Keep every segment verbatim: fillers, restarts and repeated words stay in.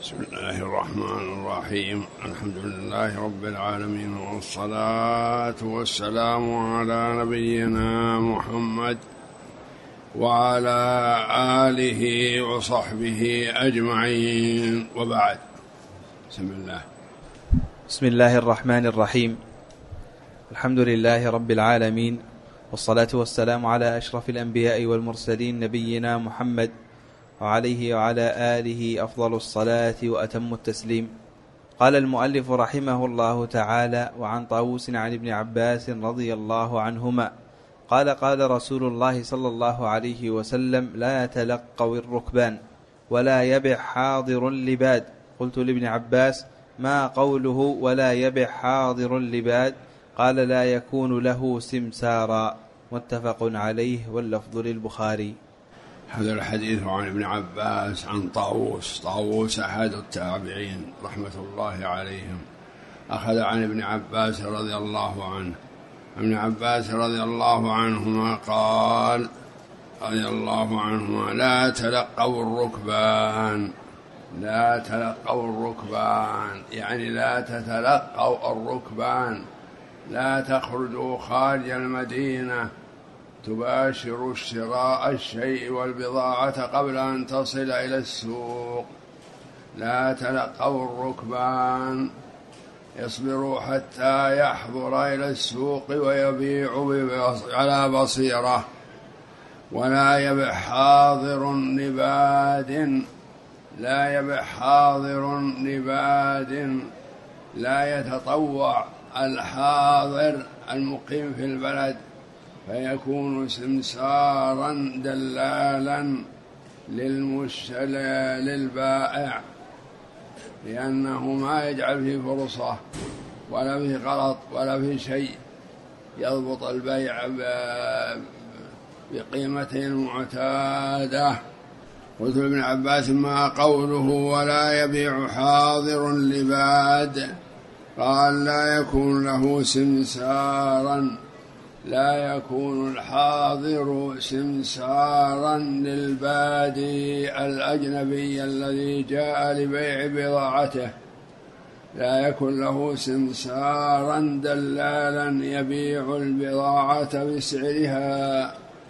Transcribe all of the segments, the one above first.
بسم الله الرحمن الرحيم. الحمد لله رب العالمين، والصلاة والسلام على نبينا محمد وعلى آله وصحبه أجمعين، وبعد. بسم الله. بسم الله الرحمن الرحيم. الحمد لله رب العالمين، والصلاة والسلام على أشرف الأنبياء والمرسلين نبينا محمد وعليه وعلى آله أفضل الصلاة وأتم التسليم. قال المؤلف رحمه الله تعالى: وعن طاووس عن ابن عباس رضي الله عنهما قال: قال رسول الله صلى الله عليه وسلم: لا يتلقوا الركبان ولا يبع حاضر لباد. قلت لابن عباس: ما قوله ولا يبع حاضر لباد؟ قال: لا يكون له سمسارا. متفق عليه، واللفظ للبخاري. هذا الحديث عن ابن عباس عن طاووس. طاووس أحد التابعين رحمة الله عليهم، أخذ عن ابن عباس رضي الله عنه. ابن عباس رضي الله عنهما قال رضي الله عنهما: لا تلقوا الركبان. لا تلقوا الركبان يعني لا تتلقوا الركبان، لا تخرجوا خارج المدينة تباشر شراء الشيء والبضاعة قبل أن تصل إلى السوق. لا تلقوا الركبان، يصبروا حتى يحضر إلى السوق ويبيع على بصيرة. ولا يبع حاضر لباد. لا يبع حاضر لباد، لا يتطوع الحاضر المقيم في البلد فيكون سمسارا دلالا للمشتري للبائع، لأنه ما يجعل فيه فرصة ولا فيه غلط ولا فيه شيء، يضبط البيع بقيمته المعتادة. قلت لابن عباس: ما قوله ولا يبيع حاضر لباد؟ قال: لا يكون له سمسارا. لا يكون الحاضر سمسارا للبادي الأجنبي الذي جاء لبيع بضاعته، لا يكون له سمسارا دلالا يبيع البضاعة بسعرها،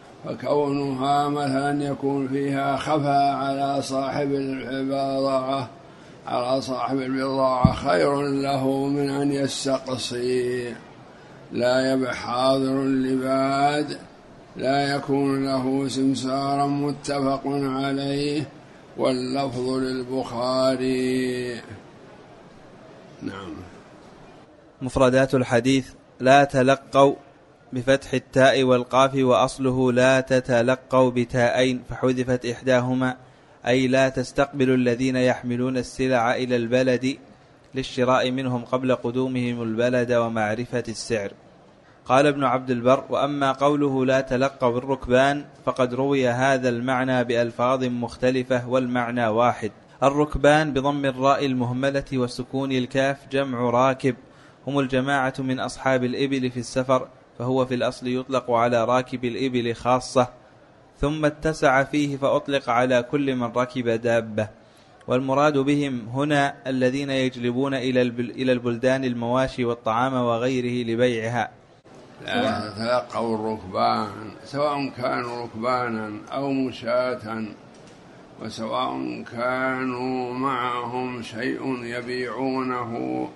فكونها مثلا يكون فيها خفا على صاحب البضاعة على صاحب البضاعة خير له من أن يستقصي. لا يبع حاضر لباد، لا يكون له سمسارا. متفق عليه، واللفظ للبخاري. نعم. مفردات الحديث: لا تلقوا بفتح التاء والقاف، وأصله لا تتلقوا بتاءين فحذفت إحداهما، أي لا تستقبلوا الذين يحملون السلع إلى البلد للشراء منهم قبل قدومهم البلد ومعرفة السعر. قال ابن عبد البر: وأما قوله لا تلقوا الركبان فقد روي هذا المعنى بألفاظ مختلفة والمعنى واحد. الركبان بضم الراء المهملة وسكون الكاف جمع راكب، هم الجماعة من أصحاب الإبل في السفر، فهو في الأصل يطلق على راكب الإبل خاصة، ثم اتسع فيه فأطلق على كل من ركب دابة. والمراد بهم هنا الذين يجلبون إلى البلدان المواشي والطعام وغيره لبيعها. لا تلقوا الركبان، سواء كانوا ركبانا أو مشاة، وسواء كانوا معهم شيء يبيعونه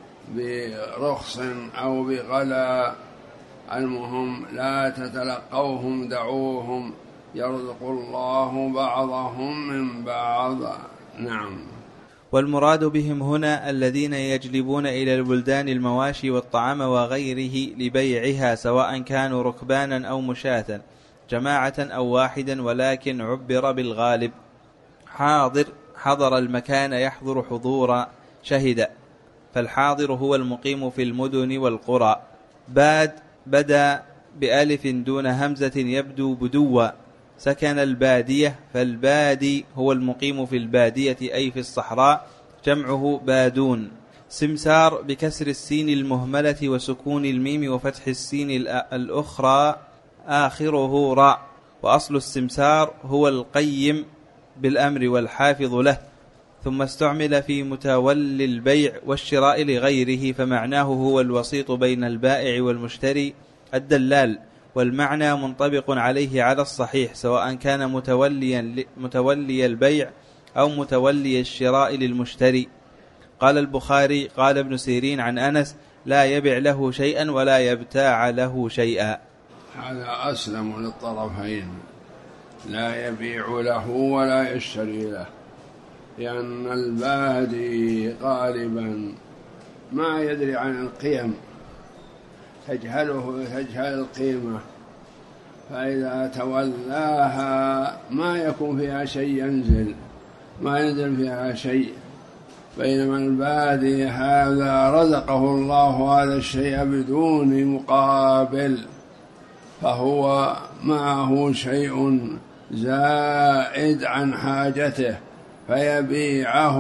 برخص أو بغلا، المهم لا تتلقوهم، دعوهم، يرزق الله بعضهم من بعض. نعم. والمراد بهم هنا الذين يجلبون إلى البلدان المواشي والطعام وغيره لبيعها، سواء كانوا ركبانا أو مشاة، جماعة أو واحدا، ولكن عبر بالغالب. حاضر حضر المكان يحضر حضورا، شهد، فالحاضر هو المقيم في المدن والقرى. باد بدا بألف دون همزة يبدو بدوا، سكن البادية، فالبادي هو المقيم في البادية أي في الصحراء، جمعه بادون. سمسار بكسر السين المهملة وسكون الميم وفتح السين الأخرى آخره راء، وأصل السمسار هو القيم بالأمر والحافظ له، ثم استعمل في متولي البيع والشراء لغيره، فمعناه هو الوسيط بين البائع والمشتري الدلال، والمعنى منطبق عليه على الصحيح، سواء كان متوليا متولي البيع أو متولي الشراء للمشتري. قال البخاري: قال ابن سيرين عن أنس: لا يبع له شيئا ولا يبتاع له شيئا. هذا أسلم للطرفين، لا يبيع له ولا يشتري له، لأن البادي غالبا ما يدري عن القيم، تجهله تجهل القيمة، فإذا تولاها ما يكون فيها شيء ينزل، ما ينزل فيها شيء. بينما البادي هذا رزقه الله هذا الشيء بدون مقابل، فهو معه شيء زائد عن حاجته فيبيعه،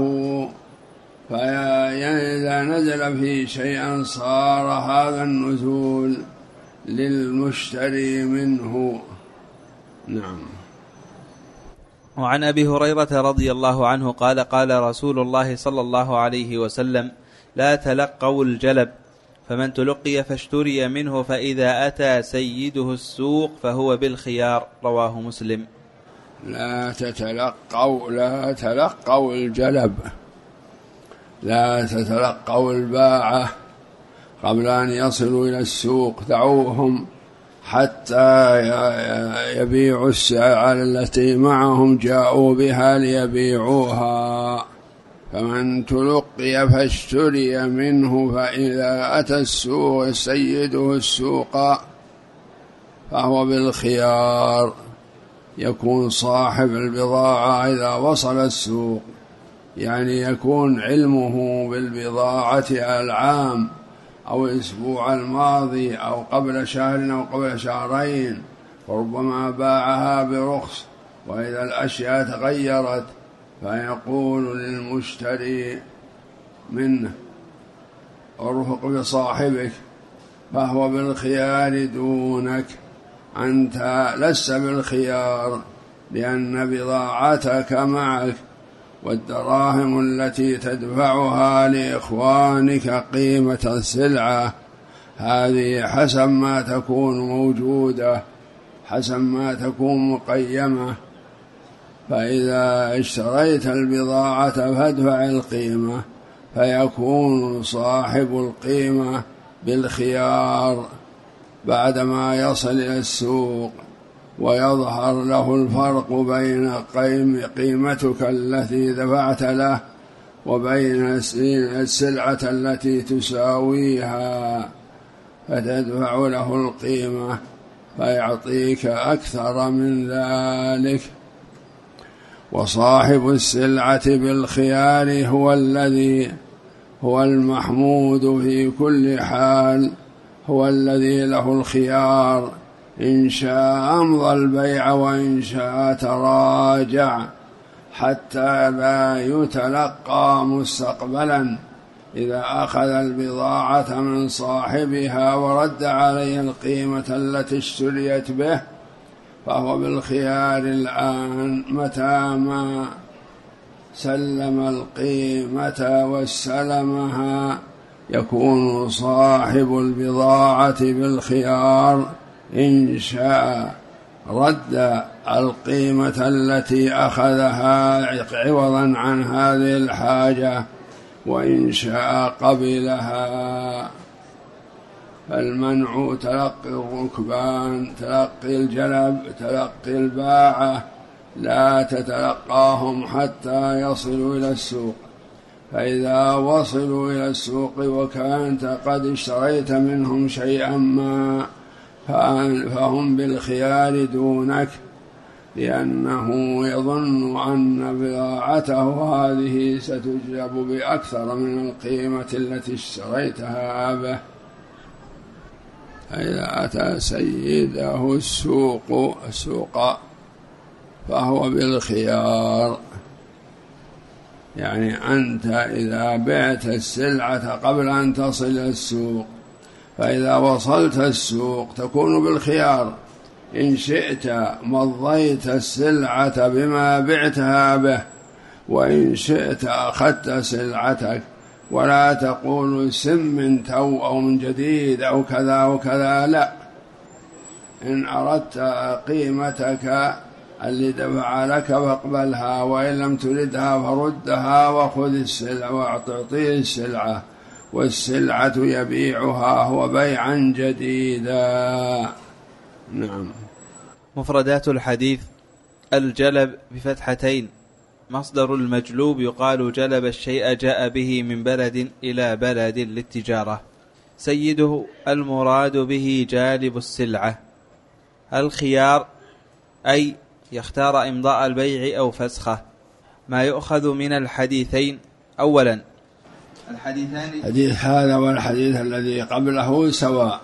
فإذا نزل فيه شيئا صار هذا النزول للمشتري منه. نعم. وعن أبي هريرة رضي الله عنه قال: قال رسول الله صلى الله عليه وسلم: لا تلقوا الجلب، فمن تلقي فاشتري منه، فإذا أتى سيده السوق فهو بالخيار. رواه مسلم. لا تتلقوا لا تلقوا الجلب، لا تتلقوا الباعة قبل أن يصلوا إلى السوق، دعوهم حتى يبيعوا السلعة التي معهم جاءوا بها ليبيعوها. فمن تلقي فاشتري منه، فإذا أتى السوق سيده السوق فهو بالخيار، يكون صاحب البضاعة إذا وصل السوق، يعني يكون علمه بالبضاعة العام أو الأسبوع الماضي أو قبل شهر أو قبل شهرين، وربما باعها برخص، وإذا الأشياء تغيرت فيقول للمشتري منه: ارفق بصاحبك، فهو بالخيار دونك، أنت لست بالخيار، لأن بضاعتك معك، والدراهم التي تدفعها لإخوانك قيمة السلعة، هذه حسب ما تكون موجودة، حسب ما تكون مقيمة. فإذا اشتريت البضاعة فادفع القيمة، فيكون صاحب القيمة بالخيار بعدما يصل إلى السوق، ويظهر له الفرق بين قيمتك التي دفعت له وبين السلعة التي تساويها، فتدفع له القيمة فيعطيك أكثر من ذلك. وصاحب السلعة بالخيار هو الذي هو المحمود في كل حال، هو الذي له الخيار، إن شاء أمضى البيع وإن شاء تراجع، حتى لا يتلقى مستقبلا. إذا أخذ البضاعة من صاحبها ورد عليه القيمة التي اشتريت به فهو بالخيار الآن، متى ما سلم القيمة واستلمها يكون صاحب البضاعة بالخيار، إن شاء رد القيمة التي أخذها عوضا عن هذه الحاجة، وإن شاء قبلها. فالمنع تلقي الركبان، تلقي الجلب، تلقي الباعة، لا تتلقاهم حتى يصلوا إلى السوق. فإذا وصلوا إلى السوق وكانت قد اشتريت منهم شيئا ما فهم بالخيار دونك، لأنه يظن أن بضاعته هذه ستجلب بأكثر من القيمة التي اشتريتها به. فإذا أتى سيده السوق السوق فهو بالخيار، يعني أنت إذا بعت السلعة قبل أن تصل السوق، فإذا وصلت السوق تكون بالخيار، إن شئت مضيت السلعة بما بعتها به، وإن شئت أخذت سلعتك، ولا تقول سم من تو أو من جديد أو كذا أو كذا، لا، إن أردت قيمتك اللي دفع لك فاقبلها، وإن لم تردها فردها وخذ السلعة وأعطيه السلعة، والسلعة يبيعها هو بيعا جديدا. نعم. مفردات الحديث: الجلب بفتحتين، مصدر المجلوب يقال جلب الشيء جاء به من بلد إلى بلد للتجارة. سيده المراد به جالب السلعة. الخيار أي يختار إمضاء البيع أو فسخه. ما يؤخذ من الحديثين: أولا الحديثان الحديث هذا والحديث الذي قبله سواء،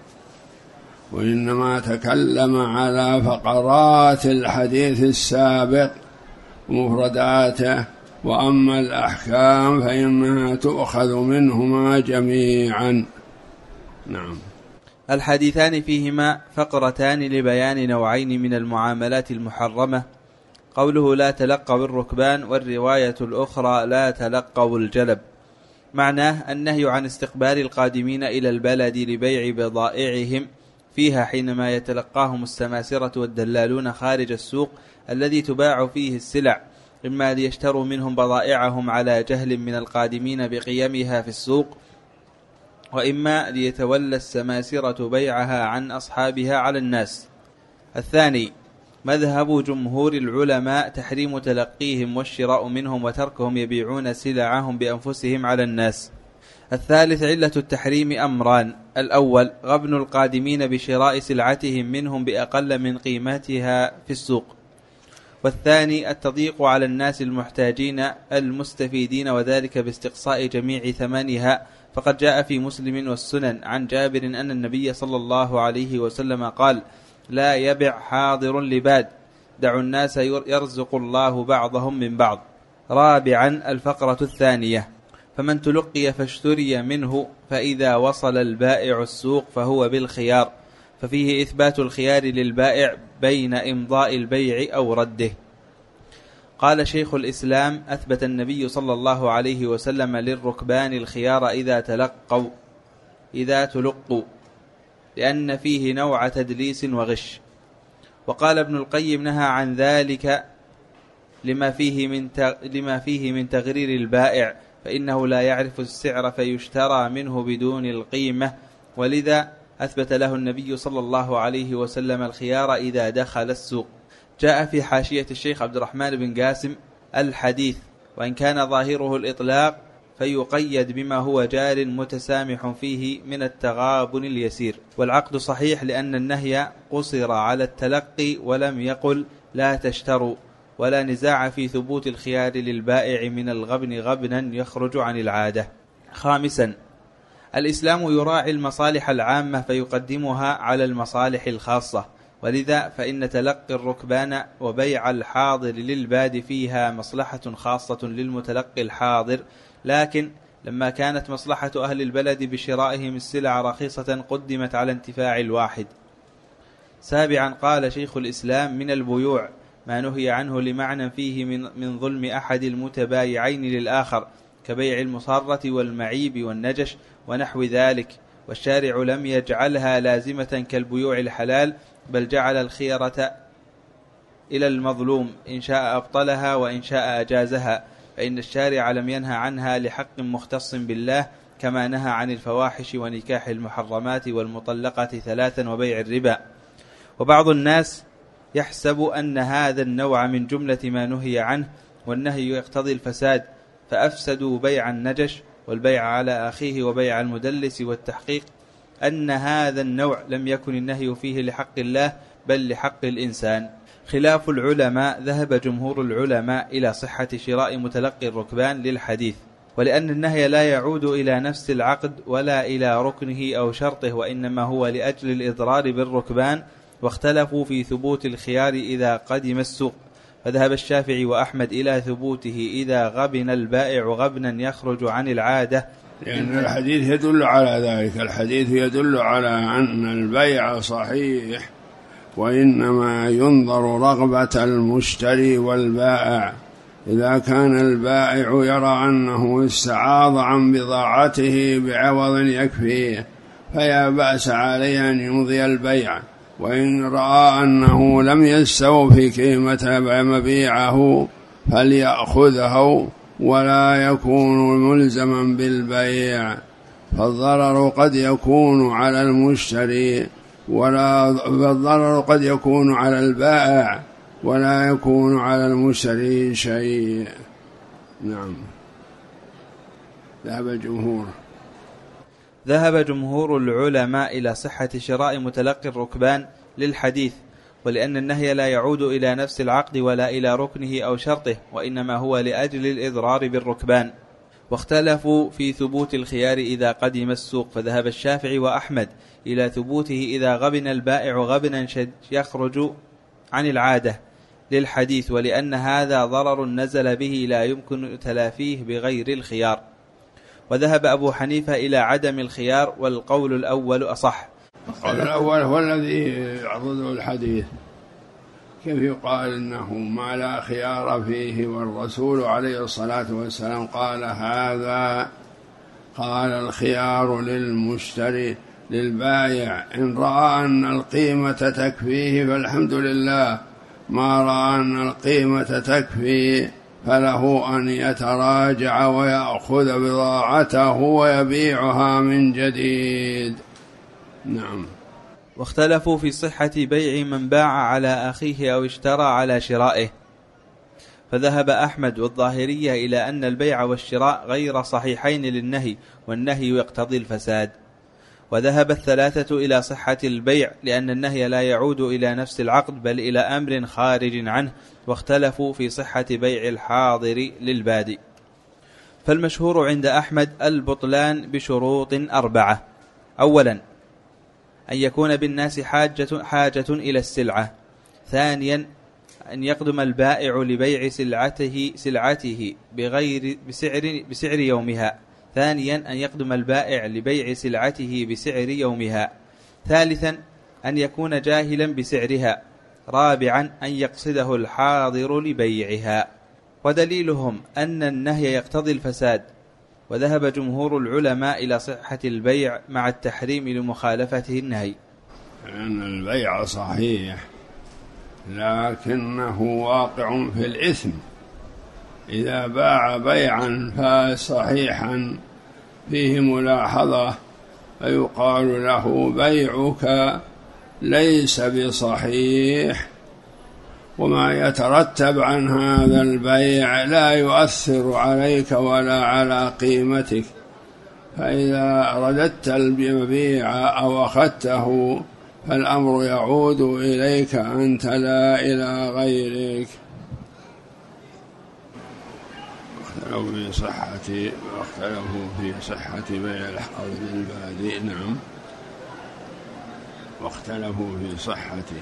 وإنما تكلم على فقرات الحديث السابق ومفرداته، وأما الأحكام فإنها تؤخذ منهما جميعا. نعم. الحديثان فيهما فقرتان لبيان نوعين من المعاملات المحرمة: قوله لا تلقوا الركبان، والرواية الأخرى لا تلقوا الجلب. معناه النهي عن استقبال القادمين إلى البلد لبيع بضائعهم فيها حينما يتلقاهم السماسرة والدلالون خارج السوق الذي تباع فيه السلع، إما ليشتروا منهم بضائعهم على جهل من القادمين بقيمها في السوق، وإما ليتولى السماسرة بيعها عن أصحابها على الناس. الثاني مذهب جمهور العلماء تحريم تلقيهم والشراء منهم، وتركهم يبيعون سلعهم بأنفسهم على الناس. الثالث علة التحريم أمران: الأول غبن القادمين بشراء سلعتهم منهم بأقل من قيمتها في السوق، والثاني التضييق على الناس المحتاجين المستفيدين، وذلك باستقصاء جميع ثمنها. فقد جاء في مسلم والسنن عن جابر أن النبي صلى الله عليه وسلم قال: لا يبع حاضر لباد، دعوا الناس يرزق الله بعضهم من بعض. رابعا الفقرة الثانية: فمن تلقي فاشتري منه، فإذا وصل البائع السوق فهو بالخيار، ففيه إثبات الخيار للبائع بين إمضاء البيع أو رده. قال شيخ الإسلام: أثبت النبي صلى الله عليه وسلم للركبان الخيار إذا تلقوا إذا تلقوا لأن فيه نوع تدليس وغش. وقال ابن القيم: نهى عن ذلك لما فيه من لما فيه من تغرير البائع، فإنه لا يعرف السعر فيشترى منه بدون القيمة، ولذا أثبت له النبي صلى الله عليه وسلم الخيار إذا دخل السوق. جاء في حاشية الشيخ عبد الرحمن بن قاسم: الحديث وإن كان ظاهره الإطلاق فيقيد بما هو جار متسامح فيه من التغابن اليسير، والعقد صحيح لأن النهي قصر على التلقي ولم يقل لا تشتروا، ولا نزاع في ثبوت الخيار للبائع من الغبن غبنا يخرج عن العادة. خامسا الإسلام يراعي المصالح العامة فيقدمها على المصالح الخاصة، ولذا فإن تلقي الركبان وبيع الحاضر للباد فيها مصلحة خاصة للمتلقي الحاضر، لكن لما كانت مصلحة أهل البلد بشرائهم السلع رخيصة قدمت على انتفاع الواحد. سابعا قال شيخ الإسلام: من البيوع ما نهي عنه لمعنى فيه من, من ظلم أحد المتبايعين للآخر، كبيع المصارة والمعيب والنجش ونحو ذلك، والشارع لم يجعلها لازمة كالبيوع الحلال، بل جعل الخيرة إلى المظلوم إن شاء أبطلها وإن شاء أجازها، فإن الشارع لم ينهى عنها لحق مختص بالله، كما نهى عن الفواحش ونكاح المحرمات والمطلقة ثلاثا وبيع الربا. وبعض الناس يحسب أن هذا النوع من جملة ما نهي عنه، والنهي يقتضي الفساد، فأفسدوا بيع النجش والبيع على أخيه وبيع المدلس، والتحقيق أن هذا النوع لم يكن النهي فيه لحق الله بل لحق الإنسان. خلاف العلماء: ذهب جمهور العلماء إلى صحة شراء متلقي الركبان للحديث، ولأن النهي لا يعود إلى نفس العقد ولا إلى ركنه أو شرطه، وإنما هو لأجل الإضرار بالركبان، واختلفوا في ثبوت الخيار إذا قدم السوق، فذهب الشافعي وأحمد إلى ثبوته إذا غبن البائع غبنا يخرج عن العادة، لأن الحديث يدل على ذلك. الحديث يدل على أن البيع صحيح، وإنما ينظر رغبة المشتري والبائع، إذا كان البائع يرى أنه استعاض عن بضاعته بعوض يكفيه فلا بأس عليه أن يمضي البيع، وإن رأى أنه لم يستوفي قيمة مبيعه فليأخذه ولا يكون ملزما بالبيع، فالضرر قد يكون على المشتري ولا فالضرر قد يكون على البائع ولا يكون على المشتري شيء. نعم. ذهب الجمهور ذهب جمهور العلماء إلى صحة شراء متلقي الركبان للحديث، ولأن النهي لا يعود إلى نفس العقد ولا إلى ركنه أو شرطه، وإنما هو لأجل الإضرار بالركبان. واختلفوا في ثبوت الخيار إذا قدم السوق، فذهب الشافعي وأحمد إلى ثبوته إذا غبن البائع غبنا يخرج عن العادة للحديث، ولأن هذا ضرر نزل به لا يمكن تلافيه بغير الخيار. وذهب أبو حنيفة إلى عدم الخيار، والقول الأول أصح. القول الأول هو الذي يعضده الحديث، كيف يقال إنه ما لا خيار فيه، والرسول عليه الصلاة والسلام قال هذا، قال الخيار للمشتري للبائع إن رأى أن القيمة تكفيه فالحمد لله، ما رأى أن القيمة تكفي فله أن يتراجع ويأخذ بضاعته ويبيعها من جديد. نعم. واختلفوا في صحة بيع من باع على أخيه أو اشترى على شرائه، فذهب أحمد والظاهرية إلى أن البيع والشراء غير صحيحين للنهي، والنهي يقتضي الفساد. وذهب الثلاثة إلى صحة البيع لأن النهي لا يعود إلى نفس العقد بل إلى أمر خارج عنه، واختلفوا في صحة بيع الحاضر للبادئ. فالمشهور عند أحمد البطلان بشروط أربعة: أولا أن يكون بالناس حاجة, حاجة إلى السلعة. ثانيا أن يقدم البائع لبيع سلعته, سلعته بغير بسعر, بسعر يومها. ثانيا أن يقدم البائع لبيع سلعته بسعر يومها. ثالثا أن يكون جاهلا بسعرها. رابعا أن يقصده الحاضر لبيعها. ودليلهم أن النهي يقتضي الفساد. وذهب جمهور العلماء إلى صحة البيع مع التحريم لمخالفته النهي. أن البيع صحيح لكنه واقع في الإثم، إذا باع بيعا فصحيحا فيه ملاحظة فيقال له بيعك ليس بصحيح، وما يترتب عن هذا البيع لا يؤثر عليك ولا على قيمتك، فإذا رددت المبيع أو أخذته فالأمر يعود إليك أنت لا إلى غيرك. واختلفوا في صحة واختلفوا في صحة بيع الحاضر للبادئ. نعم. واختلفوا في صحته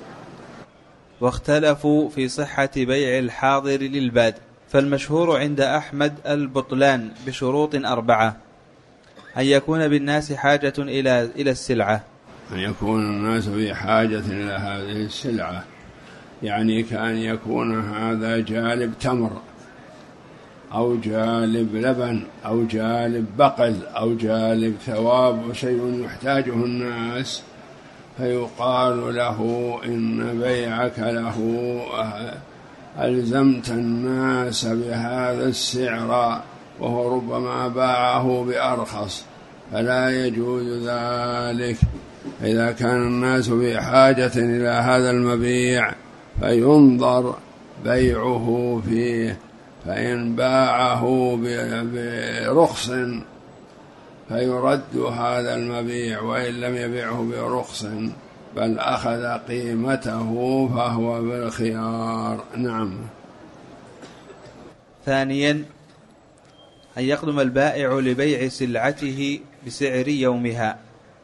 واختلفوا في صحة بيع الحاضر للبادئ. فالمشهور عند أحمد البطلان بشروط أربعة: أن يكون بالناس حاجة إلى إلى السلعة. أن يكون الناس في حاجة إلى هذه السلعة، يعني كأن يكون هذا جالب تمر أو جالب لبن أو جالب بقل أو جالب ثواب وشيء يحتاجه الناس، فيقال له إن بيعك له ألزمت الناس بهذا السعر وهو ربما باعه بأرخص، فلا يجوز ذلك. إذا كان الناس بحاجة إلى هذا المبيع فينظر بيعه فيه، فإن باعه برخص فيرد هذا المبيع، وإن لم يبيعه برخص بل أخذ قيمته فهو بالخيار. نعم. ثانيا أن يقدم البائع لبيع سلعته بسعر يومها.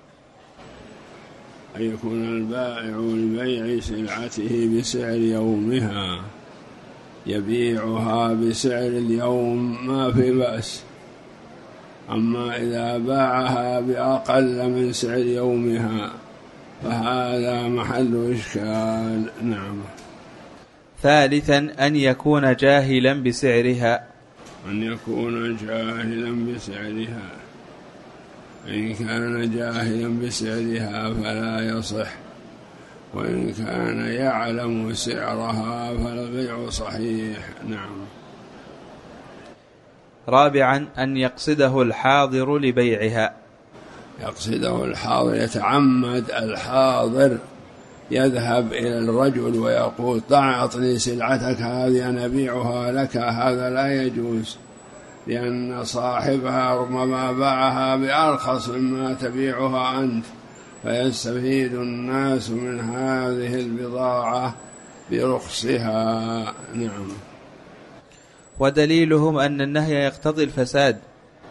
أن يكون البائع لبيع سلعته بسعر يومها، يبيعها بسعر اليوم ما في بأس، أما إذا باعها بأقل من سعر يومها فهذا محل إشكال. نعم. ثالثا أن يكون جاهلا بسعرها أن يكون جاهلا بسعرها إن كان جاهلا بسعرها فلا يصح، وإن كان يعلم سعرها فالبيع صحيح. نعم. رابعا أن يقصده الحاضر لبيعها يقصده الحاضر، يتعمد الحاضر يذهب إلى الرجل ويقول ضع أعطني سلعتك هذه أنا أبيعها لك، هذا لا يجوز، لأن صاحبها ربما باعها بأرخص مما تبيعها أنت، فيستفيد الناس من هذه البضاعة برخصها. نعم. ودليلهم أن النهي يقتضي الفساد،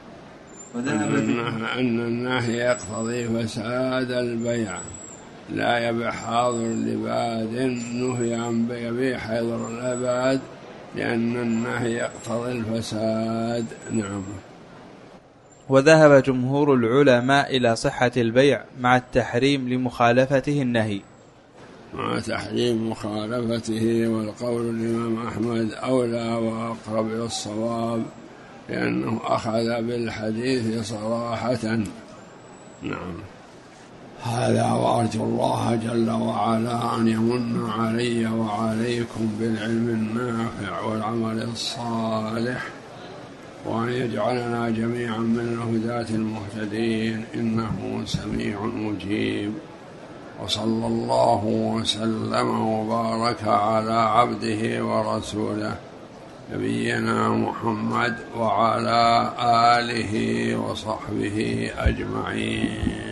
أن النهي يقتضي فساد البيع، لا يبيع حاضر لباد، نهي عن بيع حاضر الأباد لأن النهي يقتضي الفساد. نعم. وذهب جمهور العلماء إلى صحة البيع مع التحريم لمخالفته النهي، مع تحريم مخالفته، والقول الإمام أحمد أولى وأقرب إلى الصواب لأنه أخذ بالحديث صراحة. نعم. هذا، وأرجو الله جل وعلا أن يمن علي وعليكم بالعلم النافع والعمل الصالح، وأن يجعلنا جميعا من الهداة المهتدين، إنه سميع مجيب. وصلى الله وسلم وبارك على عبده ورسوله نبينا محمد وعلى آله وصحبه أجمعين.